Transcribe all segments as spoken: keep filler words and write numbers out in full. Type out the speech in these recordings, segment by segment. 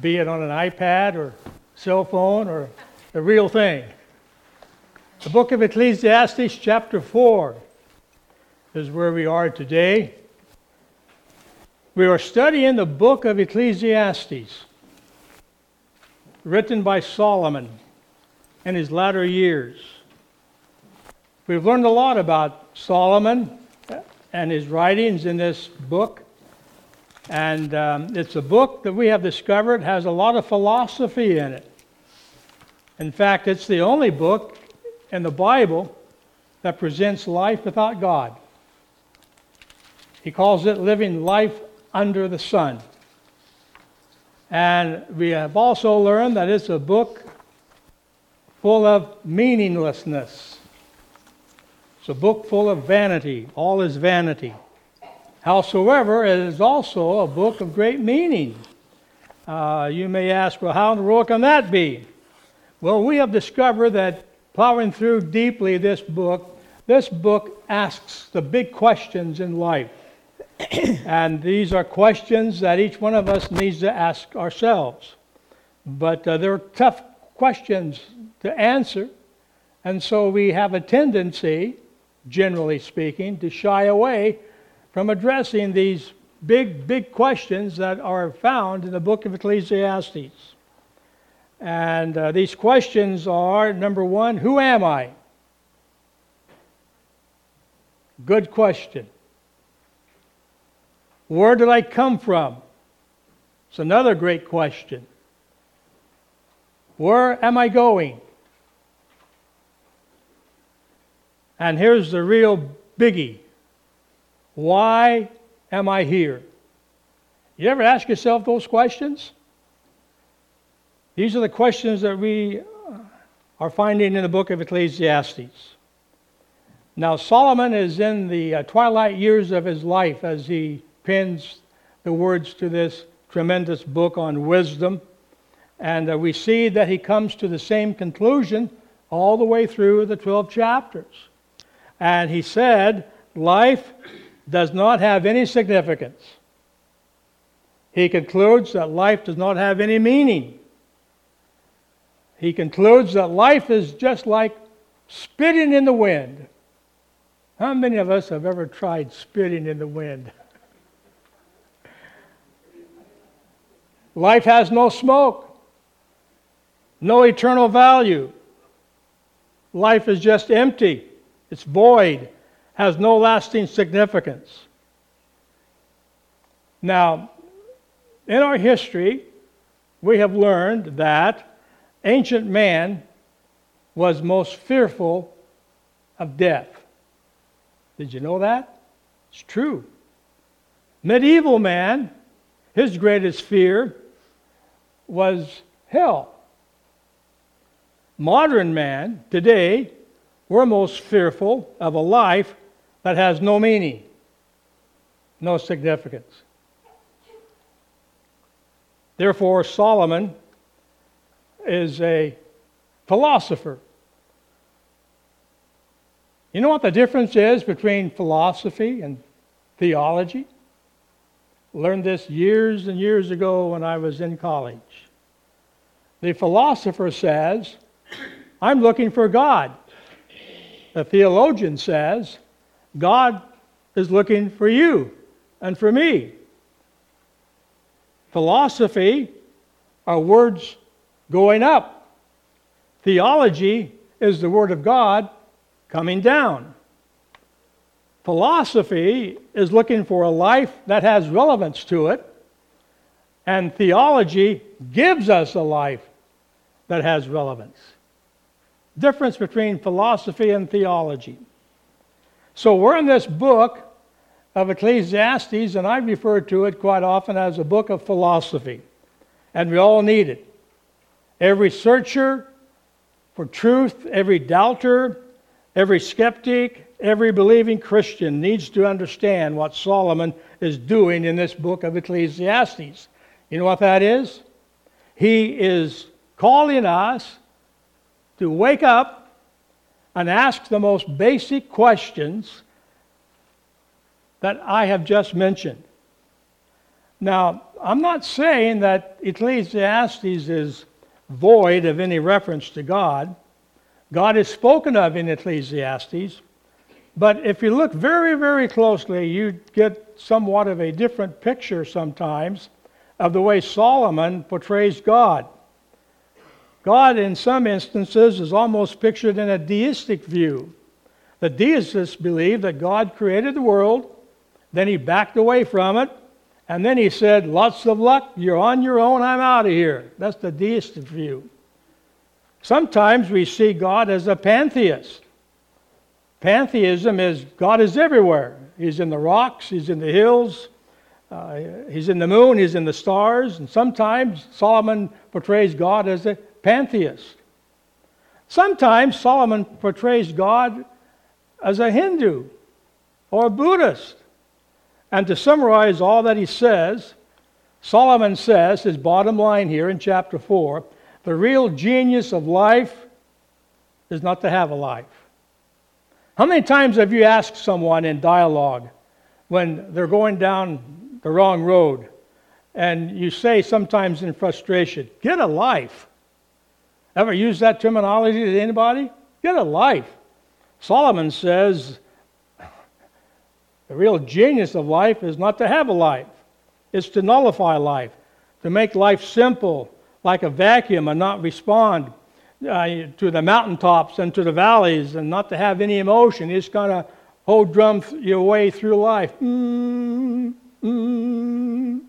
be it on an iPad or cell phone or the real thing. The book of Ecclesiastes, chapter four, is where we are today. We are studying the book of Ecclesiastes, written by Solomon in his latter years. We've learned a lot about Solomon and his writings in this book. And um, it's a book that we have discovered has a lot of philosophy in it. In fact, it's the only book in the Bible that presents life without God. He calls it living life under the sun. And we have also learned that it's a book full of meaninglessness. It's a book full of vanity. All is vanity. Howsoever, it is also a book of great meaning. Uh, you may ask, well, how in the world can that be? Well, we have discovered that plowing through deeply this book, this book asks the big questions in life. And these are questions that each one of us needs to ask ourselves. But uh, they're tough questions to answer. And so we have a tendency, generally speaking, to shy away from addressing these big, big questions that are found in the book of Ecclesiastes. And uh, these questions are, number one, who am I? Good question. Where did I come from? It's another great question. Where am I going? And here's the real biggie. Why am I here? You ever ask yourself those questions? These are the questions that we are finding in the book of Ecclesiastes. Now, Solomon is in the uh, twilight years of his life as he pens the words to this tremendous book on wisdom. And uh, we see that he comes to the same conclusion all the way through the twelve chapters. And he said, life does not have any significance. He concludes that life does not have any meaning. He concludes that life is just like spitting in the wind. How many of us have ever tried spitting in the wind? Life has no smoke, no eternal value. Life is just empty. It's void, has no lasting significance. Now, in our history, we have learned that ancient man was most fearful of death. Did you know that? It's true. Medieval man, his greatest fear was hell. Modern man, today, we're most fearful of a life that has no meaning, no significance. Therefore, Solomon is a philosopher. You know what the difference is between philosophy and theology? Learned this years and years ago when I was in college. The philosopher says, I'm looking for God. The theologian says, God is looking for you and for me. Philosophy are words going up. Theology is the Word of God coming down. Philosophy is looking for a life that has relevance to it, and theology gives us a life that has relevance. Difference between philosophy and theology. So we're in this book of Ecclesiastes, and I refer to it quite often as a book of philosophy. And we all need it. Every searcher for truth, every doubter, every skeptic, every believing Christian needs to understand what Solomon is doing in this book of Ecclesiastes. You know what that is? He is calling us to wake up and ask the most basic questions that I have just mentioned. Now, I'm not saying that Ecclesiastes is void of any reference to God. God is spoken of in Ecclesiastes. But if you look very, very closely, you get somewhat of a different picture sometimes of the way Solomon portrays God. God, in some instances, is almost pictured in a deistic view. The deists believe that God created the world, then he backed away from it, and then he said, lots of luck, you're on your own, I'm out of here. That's the deistic view. Sometimes we see God as a pantheist. Pantheism is God is everywhere. He's in the rocks, he's in the hills, uh, he's in the moon, he's in the stars. And sometimes Solomon portrays God as a pantheist. Sometimes Solomon portrays God as a Hindu or a Buddhist. And to summarize all that he says, Solomon says, his bottom line here in chapter four, the real genius of life is not to have a life. How many times have you asked someone in dialogue when they're going down the wrong road, and you say sometimes in frustration, get a life? Ever use that terminology to anybody? Get a life. Solomon says the real genius of life is not to have a life. It's to nullify life, to make life simple, like a vacuum, and not respond uh, to the mountaintops and to the valleys, and not to have any emotion. You just kind of hold drum your way through life. Mm, mm,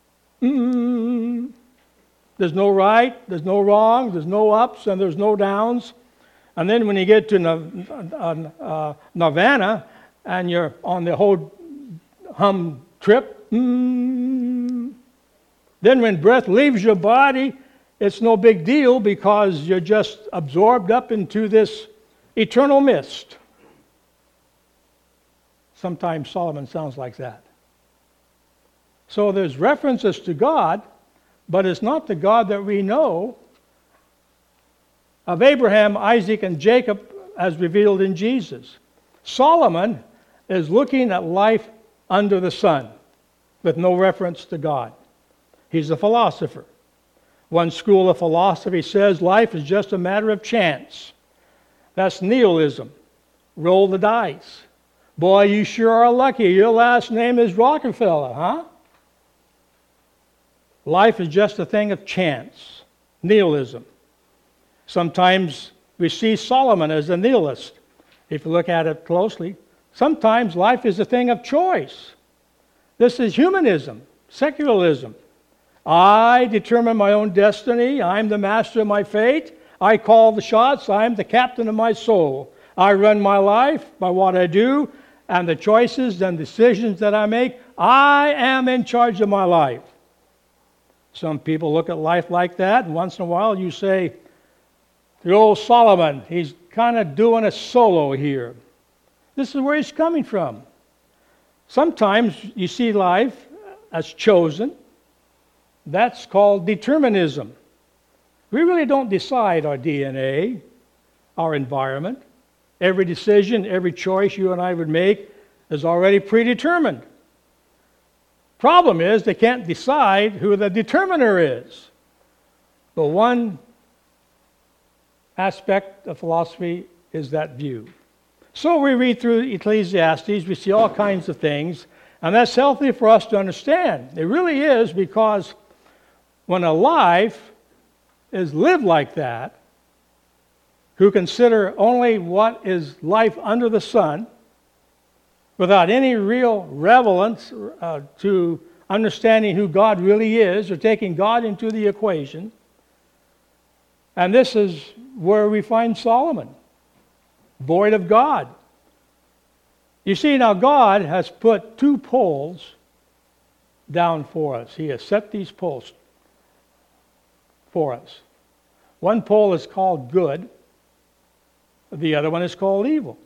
mm. There's no right, there's no wrong, there's no ups, and there's no downs. And then when you get to uh, Nirvana, and you're on the whole hum trip, mm, then when breath leaves your body, it's no big deal because you're just absorbed up into this eternal mist. Sometimes Solomon sounds like that. So there's references to God, but it's not the God that we know of Abraham, Isaac, and Jacob as revealed in Jesus. Solomon is looking at life under the sun with no reference to God. He's a philosopher. One school of philosophy says life is just a matter of chance. That's nihilism. Roll the dice. Boy, you sure are lucky. Your last name is Rockefeller, huh? Life is just a thing of chance. Nihilism. Sometimes we see Solomon as a nihilist. If you look at it closely, sometimes life is a thing of choice. This is humanism, secularism. I determine my own destiny. I'm the master of my fate. I call the shots. I'm the captain of my soul. I run my life by what I do and the choices and decisions that I make. I am in charge of my life. Some people look at life like that, and once in a while you say, the old Solomon, he's kind of doing a solo here. This is where he's coming from. Sometimes you see life as chosen. That's called determinism. We really don't decide our D N A, our environment. Every decision, every choice you and I would make is already predetermined. Problem is, they can't decide who the determiner is. But one aspect of philosophy is that view. So we read through Ecclesiastes, we see all kinds of things, and that's healthy for us to understand. It really is, because when a life is lived like that, who consider only what is life under the sun, without any real relevance uh, to understanding who God really is, or taking God into the equation, and this is where we find Solomon, void of God. You see, now God has put two poles down for us. He has set these poles for us. One pole is called good. The other one is called evil.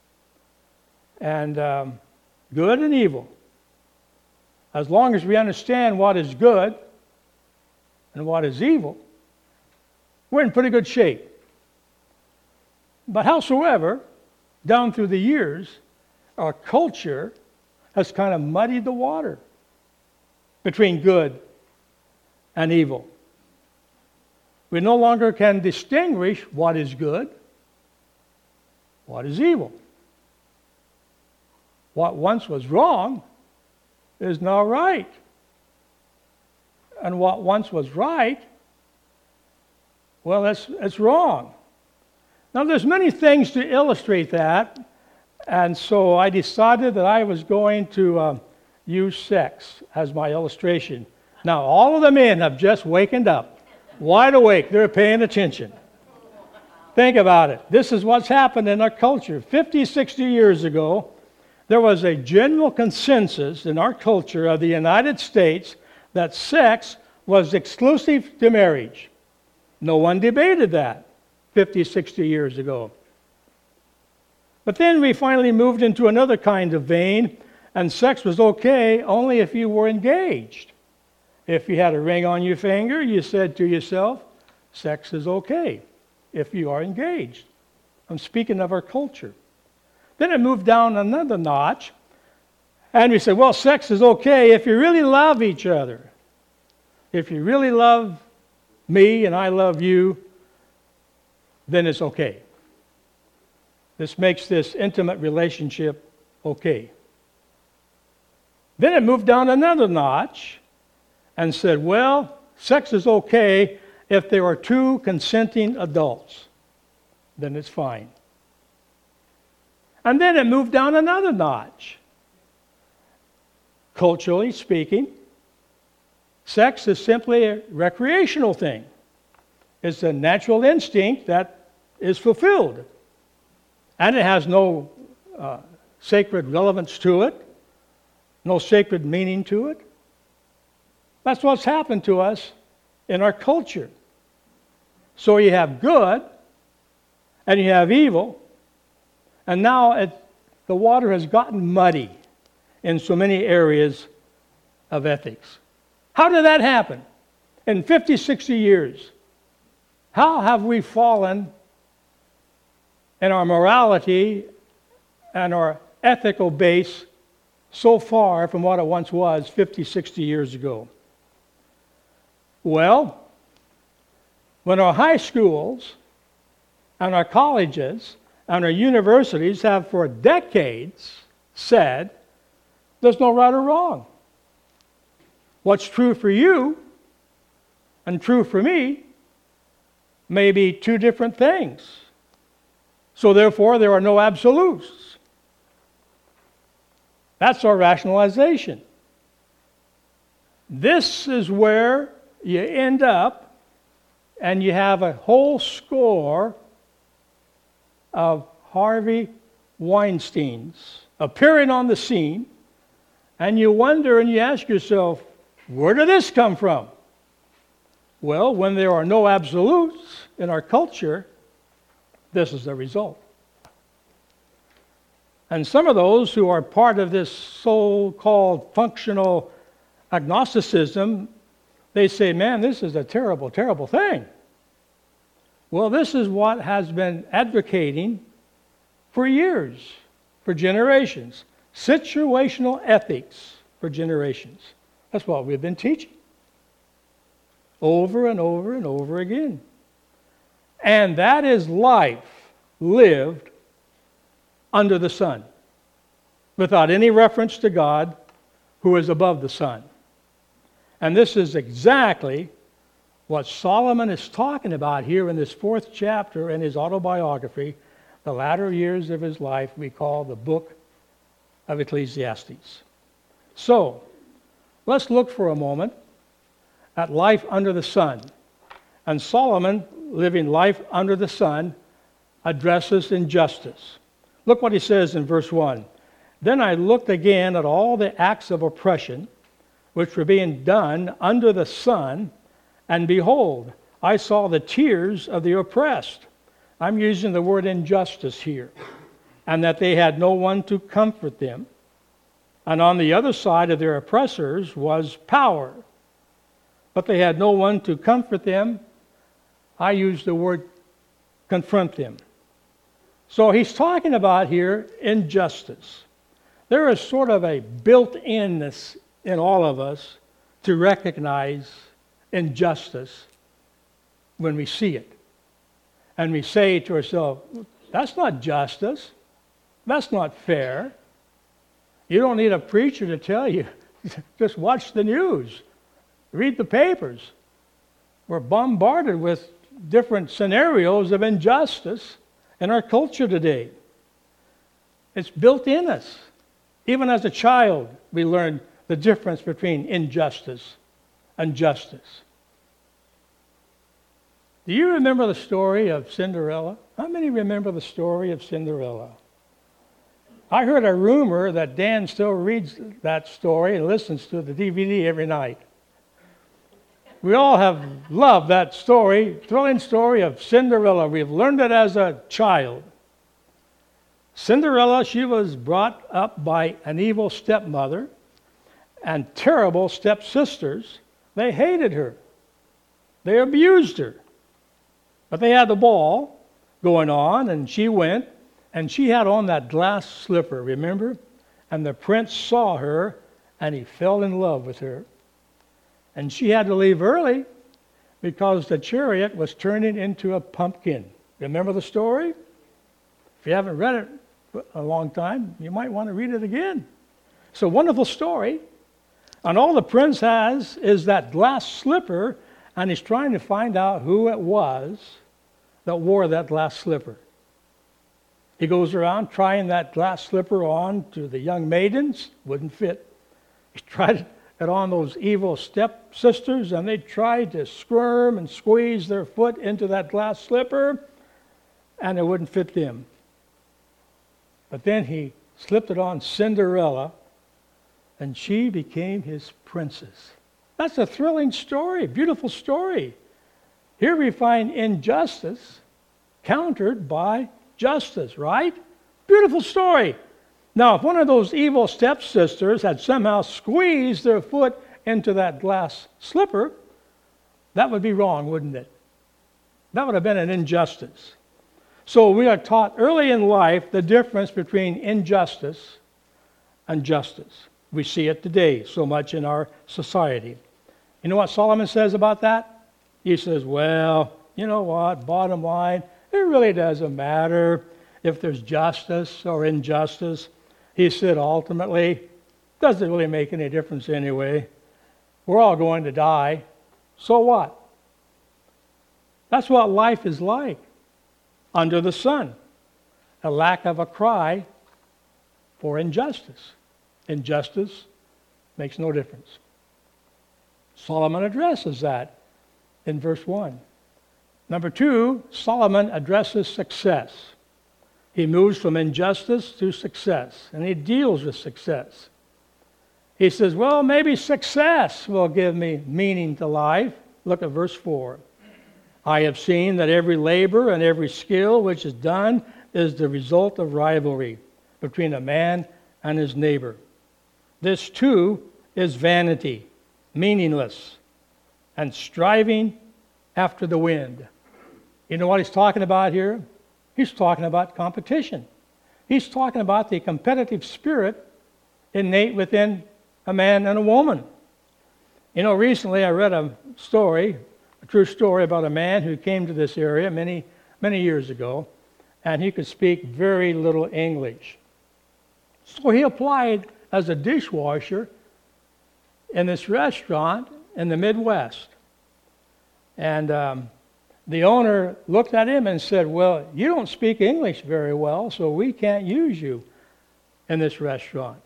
And um, good and evil. As long as we understand what is good and what is evil, we're in pretty good shape. But howsoever, down through the years, our culture has kind of muddied the water. between good and evil. We no longer can distinguish what is good, what is evil. What once was wrong is now right. And what once was right, well, that's, that's wrong. Now, there's many things to illustrate that, and so I decided that I was going to um, use sex as my illustration. Now, all of the men have just wakened up, wide awake. They're paying attention. Think about it. This is what's happened in our culture. fifty, sixty years ago, there was a general consensus in our culture of the United States that sex was exclusive to marriage. No one debated that fifty, sixty years ago. But then we finally moved into another kind of vein, and sex was okay only if you were engaged. If you had a ring on your finger, you said to yourself, sex is okay if you are engaged. I'm speaking of our culture. Then it moved down another notch, and we said, well, sex is okay if you really love each other. If you really love me and I love you, then it's okay. This makes this intimate relationship okay. Then it moved down another notch and said, well, sex is okay if there are two consenting adults. Then it's fine. And then it moved down another notch. Culturally speaking, sex is simply a recreational thing. It's a natural instinct that is fulfilled. And it has no uh, sacred relevance to it, no sacred meaning to it. That's what's happened to us in our culture. So you have good and you have evil, and now it, the water has gotten muddy in so many areas of ethics. How did that happen? In fifty, sixty years, how have we fallen in our morality and our ethical base so far from what it once was fifty, sixty years ago? Well, when our high schools and our colleges and our universities have for decades said there's no right or wrong. What's true for you and true for me may be two different things. So therefore, there are no absolutes. That's our rationalization. This is where you end up, and you have a whole score of Harvey Weinsteins appearing on the scene, and you wonder and you ask yourself, where did this come from? Well, when there are no absolutes in our culture, this is the result. And some of those who are part of this so-called functional agnosticism, they say, man, this is a terrible, terrible thing. Well, this is what has been advocating for years, for generations. Situational ethics for generations. That's what we've been teaching. Over and over and over again. And that is life lived under the sun, without any reference to God who is above the sun. And this is exactly what Solomon is talking about here in this fourth chapter in his autobiography, the latter years of his life, we call the book of Ecclesiastes. So, let's look for a moment at life under the sun. And Solomon, living life under the sun, addresses injustice. Look what he says in verse one. Then I looked again at all the acts of oppression which were being done under the sun, and behold, I saw the tears of the oppressed. I'm using the word injustice here. And that they had no one to comfort them. And on the other side of their oppressors was power. But they had no one to comfort them. I use the word confront them. So he's talking about here injustice. There is sort of a built-inness in all of us to recognize injustice when we see it. And we say to ourselves, that's not justice. That's not fair. You don't need a preacher to tell you. Just watch the news. Read the papers. We're bombarded with different scenarios of injustice in our culture today. It's built in us. Even as a child, we learn the difference between injustice and justice. Do you remember the story of Cinderella? How many remember the story of Cinderella? I heard a rumor that Dan still reads that story and listens to the D V D every night. We all have loved that story, thrilling story of Cinderella. We've learned it as a child. Cinderella, she was brought up by an evil stepmother and terrible stepsisters. They hated her. They abused her. But they had the ball going on, and she went, and she had on that glass slipper, remember? And the prince saw her, and he fell in love with her. And she had to leave early because the chariot was turning into a pumpkin. Remember the story? If you haven't read it for a long time, you might want to read it again. It's a wonderful story. And all the prince has is that glass slipper, and he's trying to find out who it was that wore that glass slipper. He goes around trying that glass slipper on to the young maidens. Wouldn't fit. He tried it on those evil stepsisters, and they tried to squirm and squeeze their foot into that glass slipper, and it wouldn't fit them. But then he slipped it on Cinderella, and she became his princess. That's a thrilling story, beautiful story. Here we find injustice countered by justice, right? Beautiful story. Now, if one of those evil stepsisters had somehow squeezed their foot into that glass slipper, that would be wrong, wouldn't it? That would have been an injustice. So we are taught early in life the difference between injustice and justice. We see it today so much in our society. You know what Solomon says about that? He says, well, you know what, bottom line, it really doesn't matter if there's justice or injustice. He said, ultimately, doesn't really make any difference anyway. We're all going to die. So what? That's what life is like under the sun. A lack of a cry for injustice. Injustice makes no difference. Solomon addresses that in verse one. Number two, Solomon addresses success. He moves from injustice to success, and he deals with success. He says, well, maybe success will give me meaning to life. Look at verse four. I have seen that every labor and every skill which is done is the result of rivalry between a man and his neighbor. This too is vanity, meaningless, and striving after the wind. You know what he's talking about here? He's talking about competition. He's talking about the competitive spirit innate within a man and a woman. You know, recently I read a story, a true story about a man who came to this area many, many years ago, and he could speak very little English. So he applied as a dishwasher in this restaurant in the Midwest. And um, the owner looked at him and said, well, you don't speak English very well, so we can't use you in this restaurant.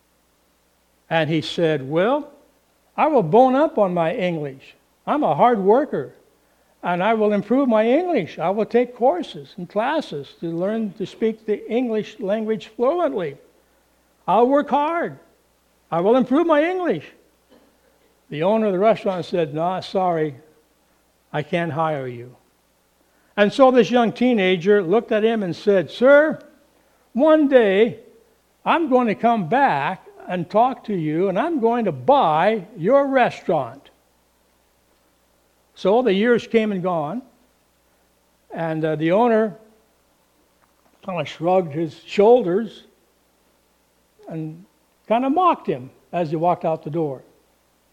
And he said, well, I will bone up on my English. I'm a hard worker, and I will improve my English. I will take courses and classes to learn to speak the English language fluently. I'll work hard. I will improve my English. The owner of the restaurant said, no, sorry, I can't hire you. And so this young teenager looked at him and said, sir, one day I'm going to come back and talk to you, and I'm going to buy your restaurant. So the years came and gone, and uh, the owner kind of shrugged his shoulders and kind of mocked him as he walked out the door.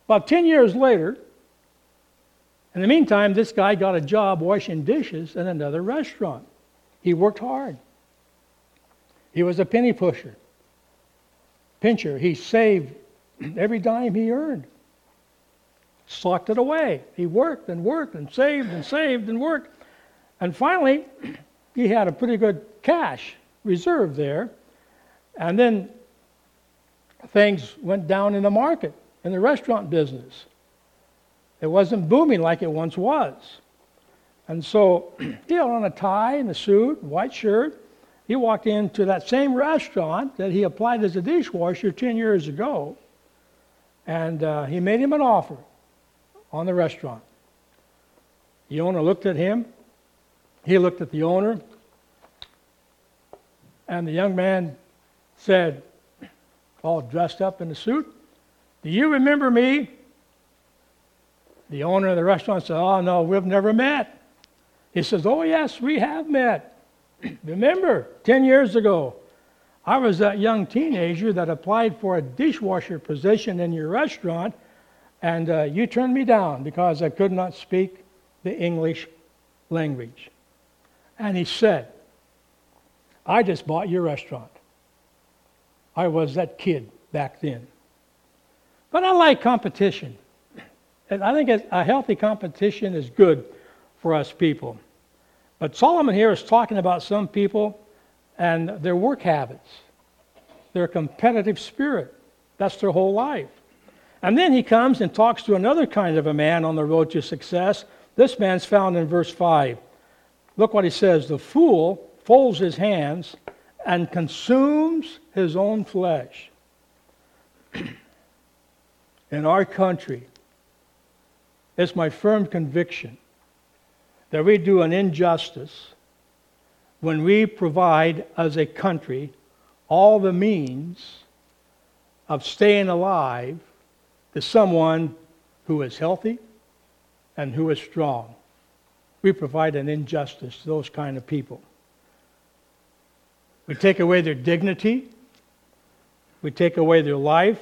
About ten years later, in the meantime, this guy got a job washing dishes in another restaurant. He worked hard. He was a penny pusher, pincher. He saved every dime he earned, socked it away. He worked and worked and saved and saved and worked. And finally, he had a pretty good cash reserve there. And then things went down in the market, in the restaurant business. It wasn't booming like it once was. And so he had on a tie and a suit, white shirt. He walked into that same restaurant that he applied as a dishwasher ten years ago. And uh, he made him an offer on the restaurant. The owner looked at him. He looked at the owner. And the young man said, all dressed up in a suit, "Do you remember me?" The owner of the restaurant said, "Oh, no, we've never met." He says, "Oh, yes, we have met. Remember, ten years ago, I was that young teenager that applied for a dishwasher position in your restaurant, and uh, you turned me down because I could not speak the English language." And he said, "I just bought your restaurant. I was that kid back then." But I like competition. And I think a healthy competition is good for us people. But Solomon here is talking about some people and their work habits, their competitive spirit. That's their whole life. And then he comes and talks to another kind of a man on the road to success. This man's found in verse five. Look what he says. "The fool folds his hands and consumes his own flesh." In our country, it's my firm conviction that we do an injustice when we provide as a country all the means of staying alive to someone who is healthy and who is strong. We provide an injustice to those kind of people. We take away their dignity. We take away their life.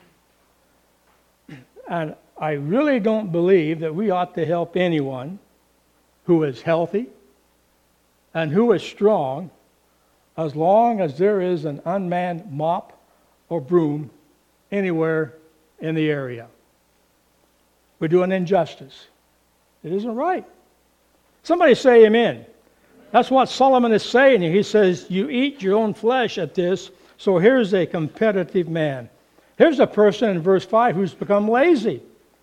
And I really don't believe that we ought to help anyone who is healthy and who is strong as long as there is an unmanned mop or broom anywhere in the area. We do an injustice. It isn't right. Somebody say amen. That's what Solomon is saying here. He says, you eat your own flesh at this. So here's a competitive man. Here's a person in verse five who's become lazy.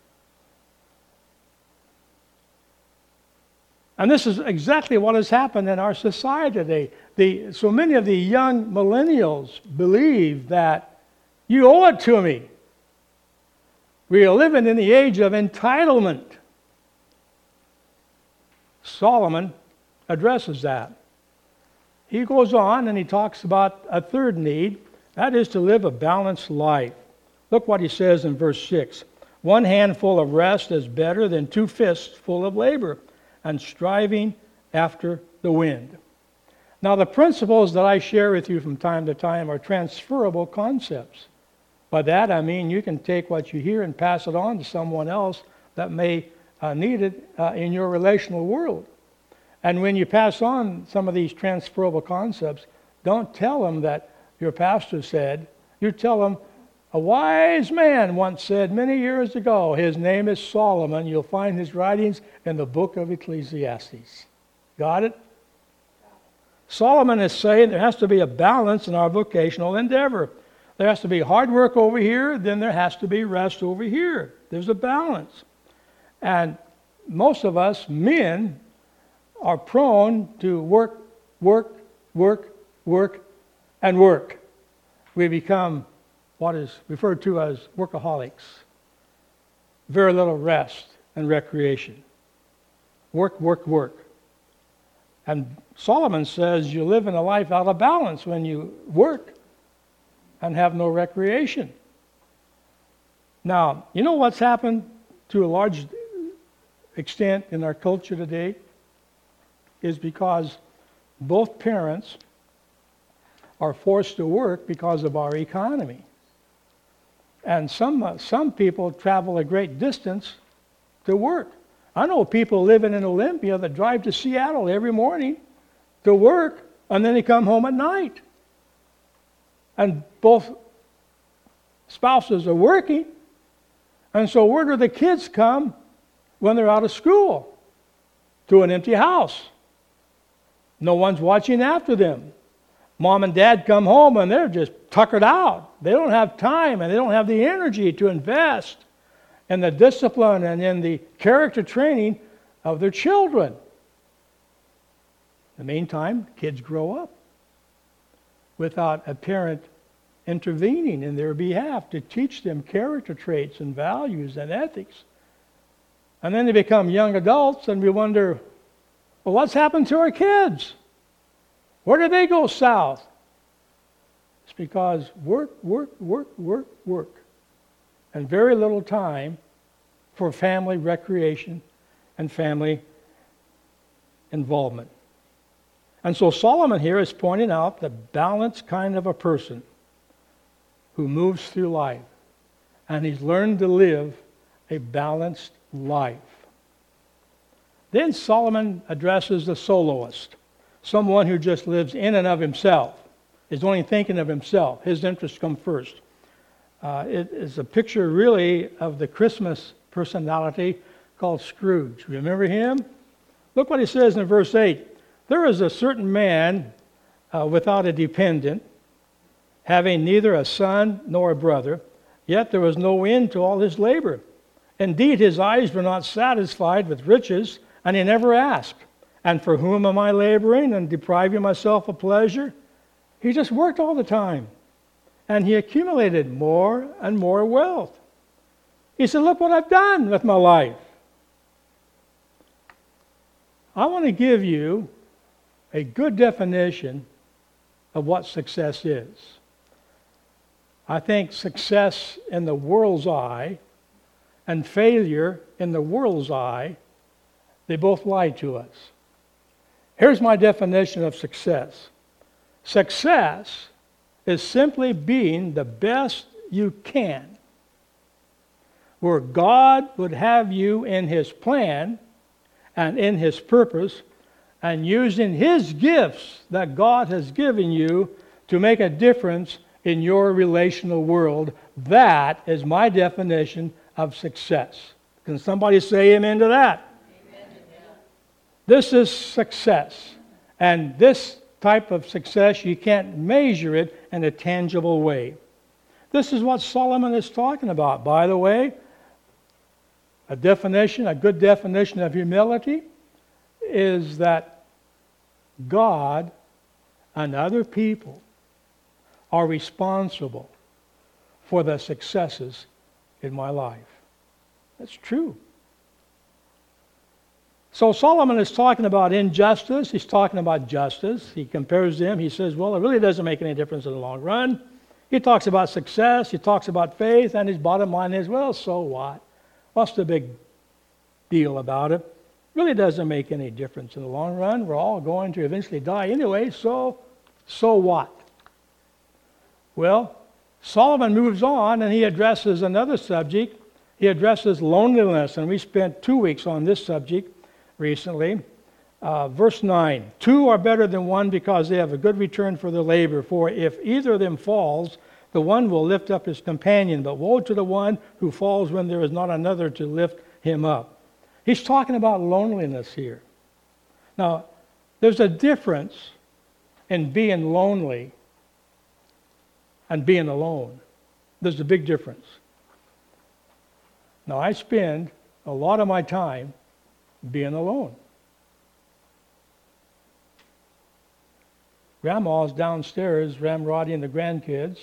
And this is exactly what has happened in our society today. The, so many of the young millennials believe that you owe it to me. We are living in the age of entitlement. Solomon addresses that. He goes on and he talks about a third need, that is to live a balanced life. Look what he says in verse six. One handful of rest is better than two fists full of labor and striving after the wind. Now, the principles that I share with you from time to time are transferable concepts. By that, I mean you can take what you hear and pass it on to someone else that may uh, need it uh, in your relational world. And when you pass on some of these transferable concepts, don't tell them that your pastor said. You tell them, a wise man once said many years ago, his name is Solomon. You'll find his writings in the book of Ecclesiastes. Got it? Solomon is saying there has to be a balance in our vocational endeavor. There has to be hard work over here, then there has to be rest over here. There's a balance. And most of us men are prone to work, work, work, work, and work. We become what is referred to as workaholics. Very little rest and recreation. Work, work, work. And Solomon says you live in a life out of balance when you work and have no recreation. Now, you know what's happened to a large extent in our culture today is because both parents are forced to work because of our economy. And some, uh, some people travel a great distance to work. I know people living in Olympia that drive to Seattle every morning to work, and then they come home at night. And both spouses are working. And so where do the kids come when they're out of school? To an empty house. No one's watching after them. Mom and dad come home and they're just tuckered out. They don't have time and they don't have the energy to invest in the discipline and in the character training of their children. In the meantime, kids grow up without a parent intervening in their behalf to teach them character traits and values and ethics. And then they become young adults and we wonder, well, what's happened to our kids? Where did they go south? It's because work, work, work, work, work. And very little time for family recreation and family involvement. And so Solomon here is pointing out the balanced kind of a person who moves through life. And he's learned to live a balanced life. Then Solomon addresses the soloist, someone who just lives in and of himself, is only thinking of himself. His interests come first. Uh, it is a picture really of the Christmas personality called Scrooge. Remember him? Look what he says in verse eight. There is a certain man uh, without a dependent, having neither a son nor a brother, yet there was no end to all his labor. Indeed, his eyes were not satisfied with riches, and he never asked, and for whom am I laboring and depriving myself of pleasure? He just worked all the time, and he accumulated more and more wealth. He said, look what I've done with my life. I want to give you a good definition of what success is. I think success in the world's eye and failure in the world's eye, they both lie to us. Here's my definition of success. Success is simply being the best you can, where God would have you in His plan and in His purpose, and using His gifts that God has given you to make a difference in your relational world. That is my definition of success. Can somebody say amen to that? Amen. This is success. And this type of success, you can't measure it in a tangible way. This is what Solomon is talking about. By the way, a definition, a good definition of humility is that God and other people are responsible for the successes in my life. That's true. So Solomon is talking about injustice. He's talking about justice. He compares them. He says, well, it really doesn't make any difference in the long run. He talks about success. He talks about faith. And his bottom line is, well, so what? What's the big deal about it? Really doesn't make any difference in the long run. We're all going to eventually die anyway, so, so what? Well, Solomon moves on and he addresses another subject. He addresses loneliness, and we spent two weeks on this subject recently. Uh, verse nine, two are better than one because they have a good return for their labor. For if either of them falls, the one will lift up his companion, but woe to the one who falls when there is not another to lift him up. He's talking about loneliness here. Now, there's a difference in being lonely and being alone. There's a big difference. Now, I spend a lot of my time being alone. Grandma's downstairs ramrodding the grandkids.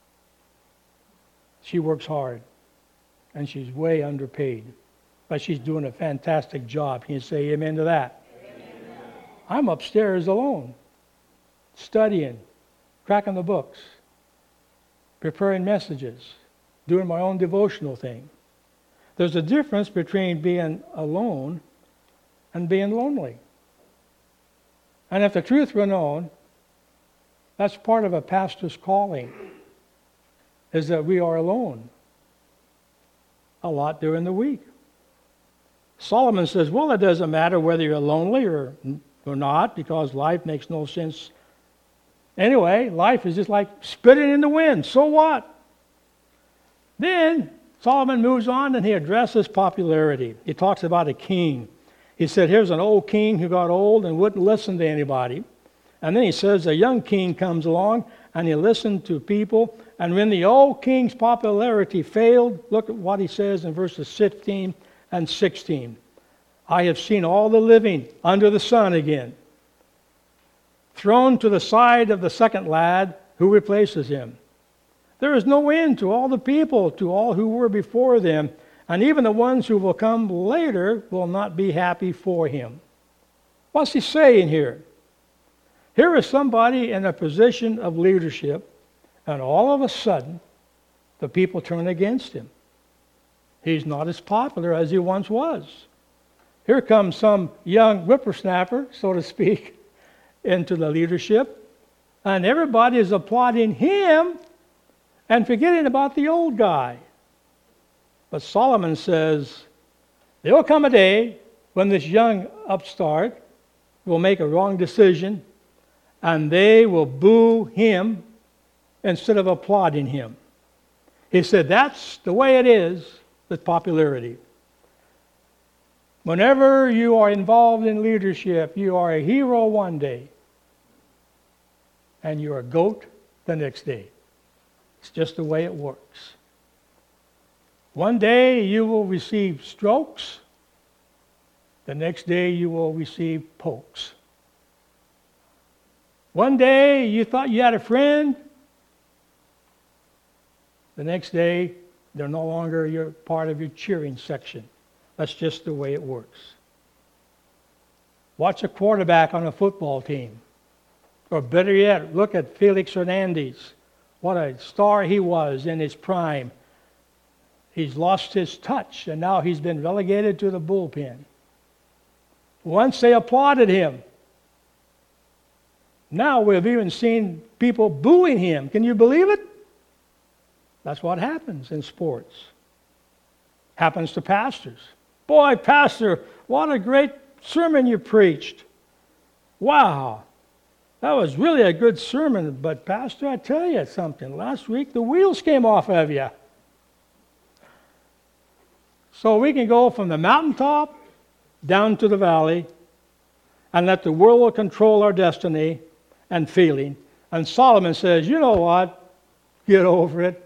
She works hard, and she's way underpaid. But she's doing a fantastic job. Can you say amen to that? Amen. I'm upstairs alone, studying, cracking the books, preparing messages, doing my own devotional thing. There's a difference between being alone and being lonely. And if the truth were known, that's part of a pastor's calling, is that we are alone a lot during the week. Solomon says, well, it doesn't matter whether you're lonely or, or not, because life makes no sense. Anyway, life is just like spitting in the wind. So what? Then Solomon moves on and he addresses popularity. He talks about a king. He said, here's an old king who got old and wouldn't listen to anybody. And then he says a young king comes along and he listened to people. And when the old king's popularity failed, look at what he says in verses fifteen and sixteen. I have seen all the living under the sun again, thrown to the side of the second lad who replaces him. There is no end to all the people, to all who were before them, and even the ones who will come later will not be happy for him. What's he saying here? Here is somebody in a position of leadership, and all of a sudden, the people turn against him. He's not as popular as he once was. Here comes some young whippersnapper, so to speak, into the leadership, and everybody is applauding him and forgetting about the old guy. But Solomon says, there will come a day when this young upstart will make a wrong decision, and they will boo him instead of applauding him. He said, that's the way it is with popularity. Whenever you are involved in leadership, you are a hero one day, and you're a goat the next day. It's just the way it works. One day you will receive strokes, the next day you will receive pokes. One day you thought you had a friend, the next day they're no longer your part of your cheering section. That's just the way it works. Watch a quarterback on a football team. Or better yet, look at Felix Hernandez. What a star he was in his prime. He's lost his touch, and now he's been relegated to the bullpen. Once they applauded him. Now we've even seen people booing him. Can you believe it? That's what happens in sports. Happens to pastors. Boy, pastor, what a great sermon you preached. Wow. That was really a good sermon, but pastor, I tell you something. Last week the wheels came off of you. So we can go from the mountaintop down to the valley and let the world control our destiny and feeling. And Solomon says, you know what? Get over it.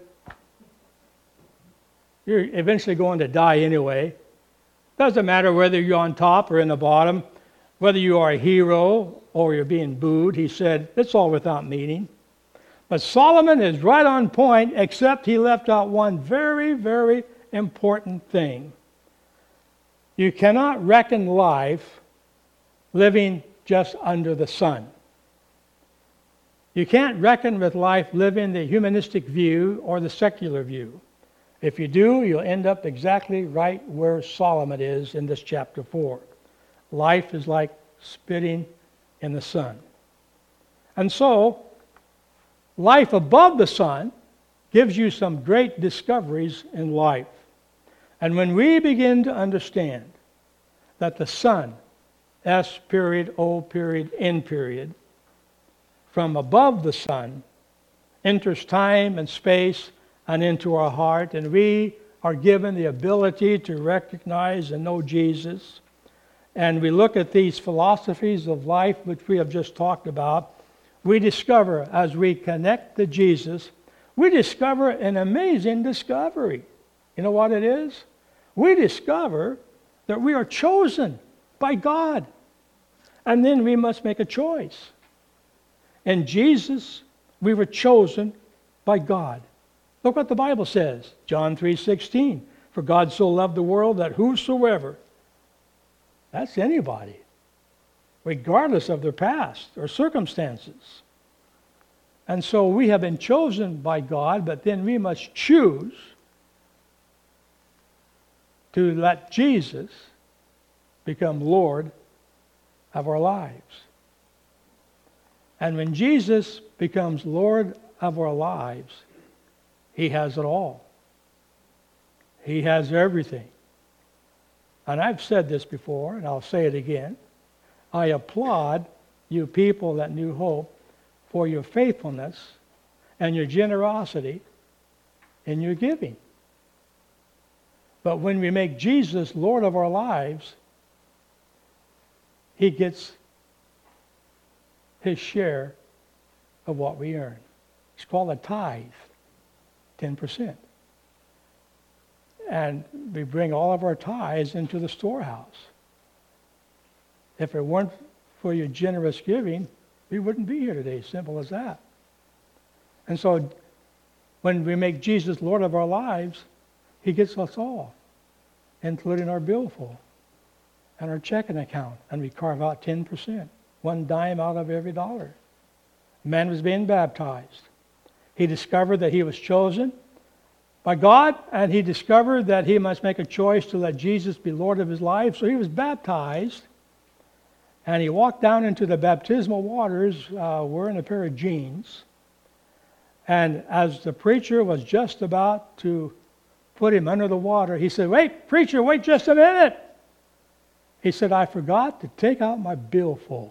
You're eventually going to die anyway. Doesn't matter whether you're on top or in the bottom, whether you are a hero or you're being booed. He said, it's all without meaning. But Solomon is right on point, except he left out one very, very important thing. You cannot reckon life living just under the sun. You can't reckon with life living the humanistic view or the secular view. If you do, you'll end up exactly right where Solomon is in this chapter four. Life is like spitting in the sun. And so, life above the sun gives you some great discoveries in life. And when we begin to understand that the sun, S period, O period, N period, from above the sun, enters time and space and into our heart, and we are given the ability to recognize and know Jesus. And we look at these philosophies of life, which we have just talked about, we discover, as we connect to Jesus, we discover an amazing discovery. You know what it is? We discover that we are chosen by God. And then we must make a choice. In Jesus, we were chosen by God. Look what the Bible says, John three sixteen. For God so loved the world that whosoever, that's anybody, regardless of their past or circumstances. And so we have been chosen by God, but then we must choose to let Jesus become Lord of our lives. And when Jesus becomes Lord of our lives, He has it all. He has everything. And I've said this before, and I'll say it again. I applaud you people at New Hope for your faithfulness and your generosity in your giving. But when we make Jesus Lord of our lives, He gets His share of what we earn. It's called a tithe, ten percent. And we bring all of our tithes into the storehouse. If it weren't for your generous giving, we wouldn't be here today. Simple as that. And so when we make Jesus Lord of our lives, He gets us all, including our billfold and our checking account. And we carve out ten percent, one dime out of every dollar. A man was being baptized. He discovered that he was chosen by God, and he discovered that he must make a choice to let Jesus be Lord of his life. So he was baptized, and he walked down into the baptismal waters uh, wearing a pair of jeans. And as the preacher was just about to put him under the water, he said, "Wait, preacher, wait just a minute." He said, "I forgot to take out my billfold."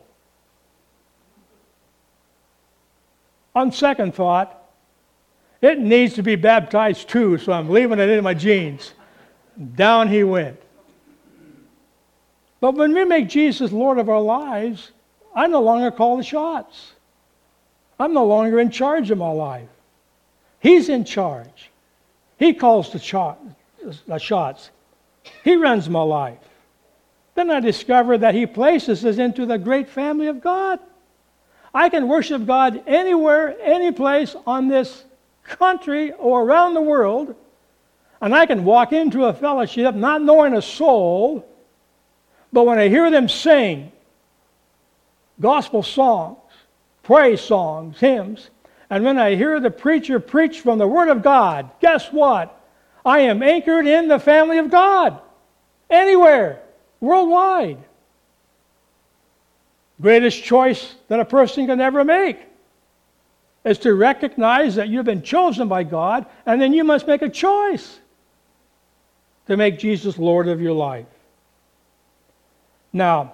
On second thought, it needs to be baptized too, so I'm leaving it in my jeans. Down he went. But when we make Jesus Lord of our lives, I no longer call the shots. I'm no longer in charge of my life. He's in charge. He calls the, shot, the shots. He runs my life. Then I discover that He places us into the great family of God. I can worship God anywhere, any place on this country or around the world, and I can walk into a fellowship not knowing a soul, but when I hear them sing gospel songs, praise songs, hymns, and when I hear the preacher preach from the Word of God, guess what? I am anchored in the family of God, anywhere, worldwide. Greatest choice that a person can ever make is to recognize that you've been chosen by God, and then you must make a choice to make Jesus Lord of your life. Now,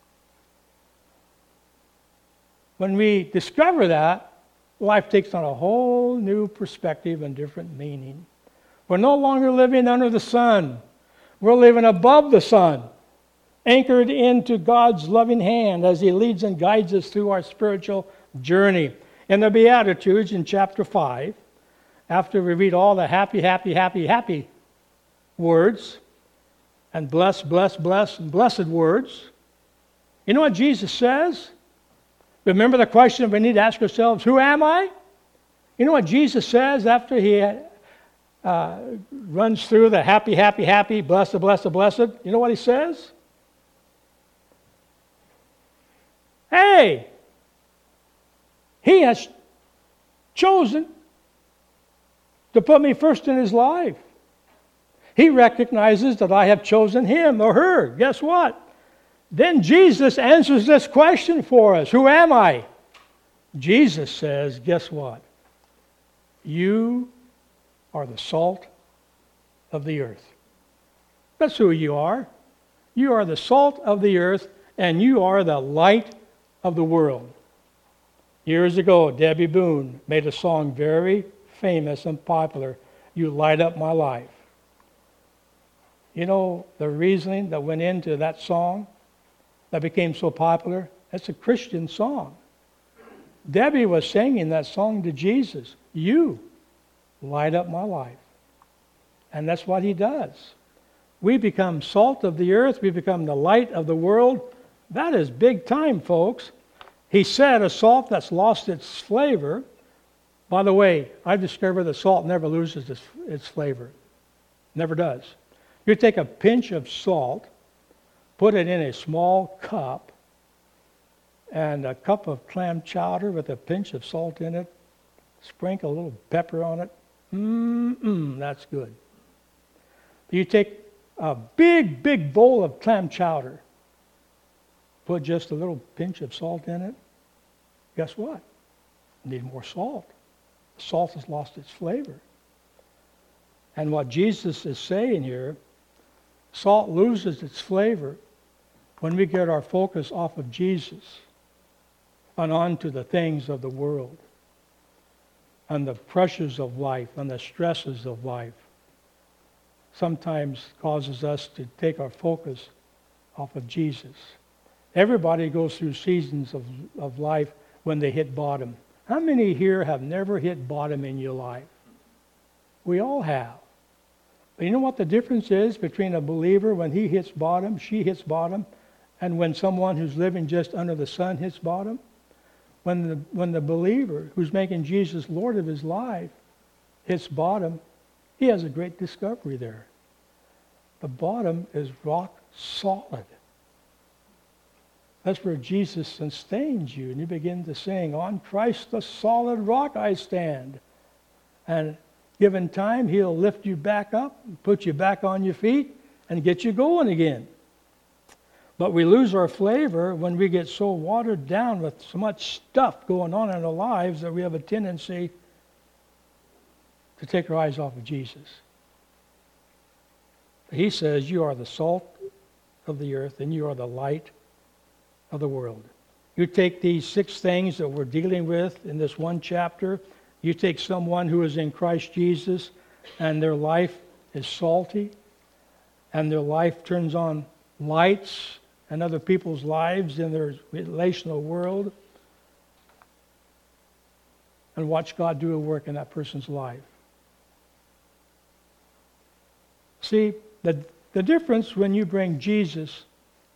when we discover that, life takes on a whole new perspective and different meaning. We're no longer living under the sun. We're living above the sun, anchored into God's loving hand as He leads and guides us through our spiritual journey. In the Beatitudes in chapter five, after we read all the happy, happy, happy, happy words, and bless, bless, bless, and blessed words, you know what Jesus says? Remember the question we need to ask ourselves, who am I? You know what Jesus says after He uh, runs through the happy, happy, happy, blessed, blessed, blessed? You know what He says? Hey! He has chosen to put me first in His life. He recognizes that I have chosen him or her. Guess what? Then Jesus answers this question for us. Who am I? Jesus says, guess what? You are the salt of the earth. That's who you are. You are the salt of the earth, and you are the light of the world. Years ago, Debbie Boone made a song very famous and popular, "You Light Up My Life." You know the reasoning that went into that song that became so popular? It's a Christian song. Debbie was singing that song to Jesus. You light up my life. And that's what He does. We become salt of the earth. We become the light of the world. That is big time, folks. He said a salt that's lost its flavor. By the way, I've discovered that salt never loses its, its flavor. Never does. You take a pinch of salt, put it in a small cup, and a cup of clam chowder with a pinch of salt in it, sprinkle a little pepper on it. Mmm, that's good. You take a big, big bowl of clam chowder, put just a little pinch of salt in it. Guess what? You need more salt. The salt has lost its flavor. And what Jesus is saying here, salt loses its flavor when we get our focus off of Jesus and onto the things of the world and the pressures of life and the stresses of life. Sometimes causes us to take our focus off of Jesus. Everybody goes through seasons of, of life when they hit bottom. How many here have never hit bottom in your life? We all have. But you know what the difference is between a believer when he hits bottom, she hits bottom, and when someone who's living just under the sun hits bottom? When the, when the believer who's making Jesus Lord of his life hits bottom, he has a great discovery there. The bottom is rock solid. That's where Jesus sustains you, and you begin to sing, "On Christ the solid rock I stand." And given time, he'll lift you back up, put you back on your feet, and get you going again. But we lose our flavor when we get so watered down with so much stuff going on in our lives that we have a tendency to take our eyes off of Jesus. He says, you are the salt of the earth and you are the light of the world. You take these six things that we're dealing with in this one chapter, you take someone who is in Christ Jesus and their life is salty and their life turns on lights and other people's lives in their relational world, and watch God do a work in that person's life. See, the, the difference when you bring Jesus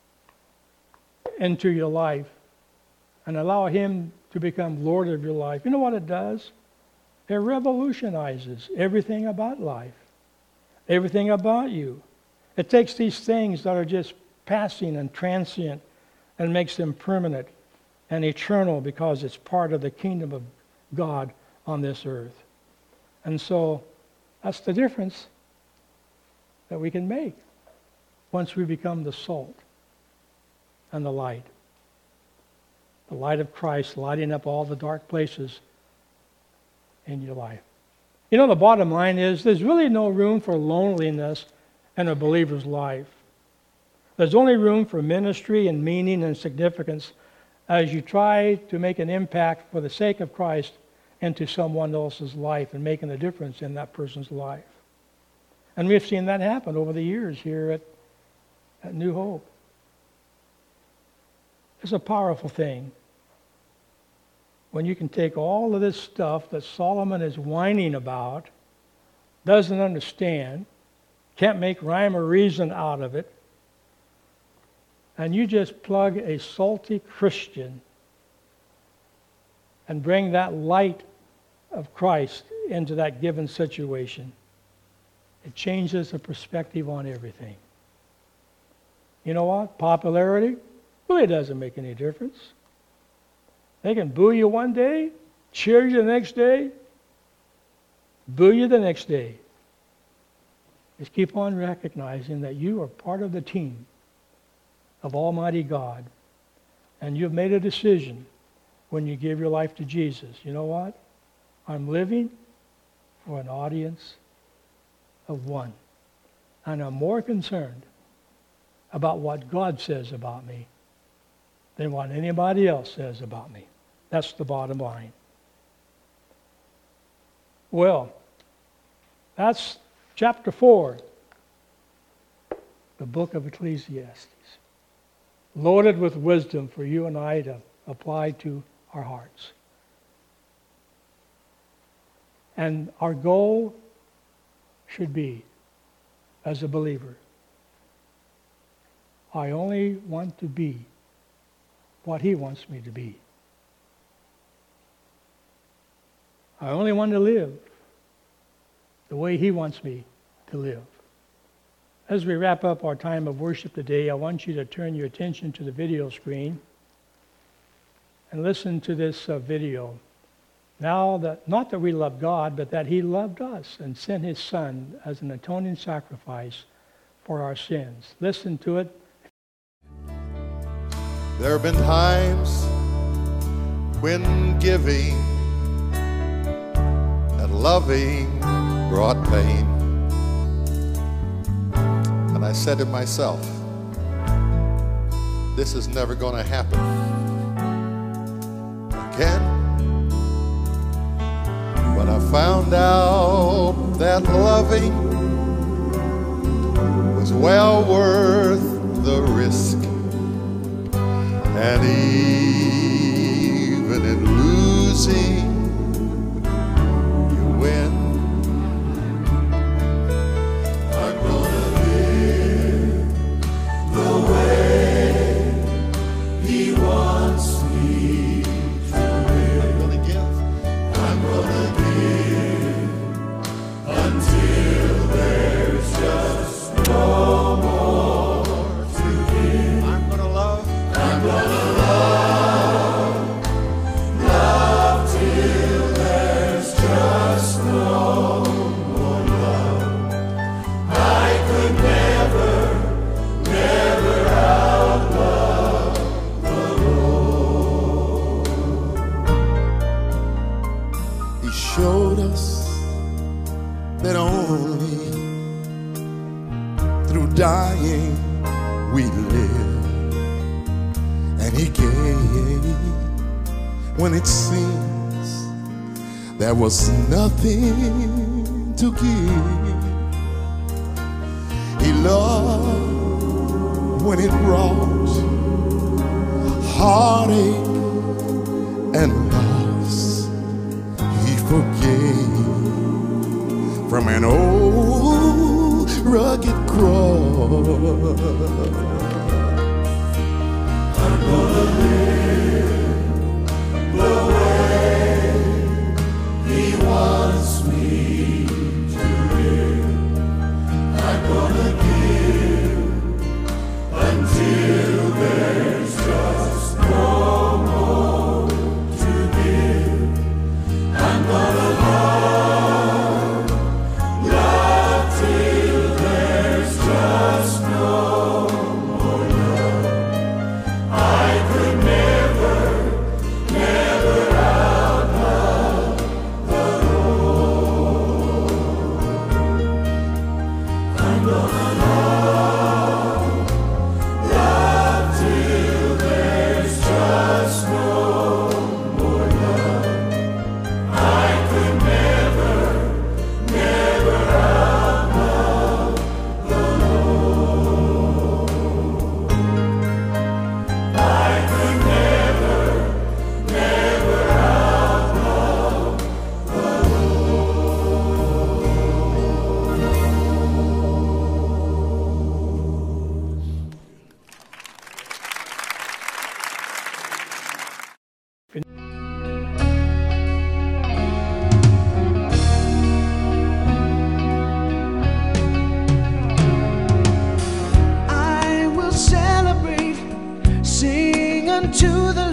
into your life and allow him to become Lord of your life, you know what it does? It revolutionizes everything about life, everything about you. It takes these things that are just passing and transient and makes them permanent and eternal because it's part of the kingdom of God on this earth. And so that's the difference that we can make once we become the salt and the light. The light of Christ lighting up all the dark places in your life. You know, the bottom line is there's really no room for loneliness in a believer's life. There's only room for ministry and meaning and significance as you try to make an impact for the sake of Christ into someone else's life and making a difference in that person's life. And we've seen that happen over the years here at, at New Hope. It's a powerful thing when you can take all of this stuff that Solomon is whining about, doesn't understand, can't make rhyme or reason out of it, and you just plug a salty Christian and bring that light of Christ into that given situation. It changes the perspective on everything. You know what? Popularity really doesn't make any difference. They can boo you one day, cheer you the next day, boo you the next day. Just keep on recognizing that you are part of the team of Almighty God, and you've made a decision when you give your life to Jesus. You know what? I'm living for an audience of one, and I'm more concerned about what God says about me than what anybody else says about me. That's the bottom line. Well, that's chapter four, the book of Ecclesiastes. Loaded with wisdom for you and I to apply to our hearts. And our goal should be, as a believer, I only want to be what he wants me to be. I only want to live the way he wants me to live. As we wrap up our time of worship today, I want you to turn your attention to the video screen and listen to this uh, video. Now that, not that we love God, but that he loved us and sent his Son as an atoning sacrifice for our sins. Listen to it. There have been times when giving and loving brought pain. I said to myself, this is never going to happen again. But I found out that loving was well worth the risk. And even in losing, you win. I'm gonna live the way He wants me to live. I'm gonna give. I'm gonna give until there's just no more to give. I'm gonna love. I'm gonna love, love till there's just no more love. I could never, never outlove the Lord. He showed us that only through dying we live. And He gave when it seems there was nothing to give. He loved when it brought heartache and loss. He forgave from an old rugged cross. I'm gonna live the way He wants me to live. I'm gonna give until there's just no more to give. I'm gonna love, love till there's just no more love. I could never, never outlove the Lord. I'm gonna love, love till there's just no more love. I could never, never outlove the Lord. I could never, never outlove the I will celebrate, sing unto the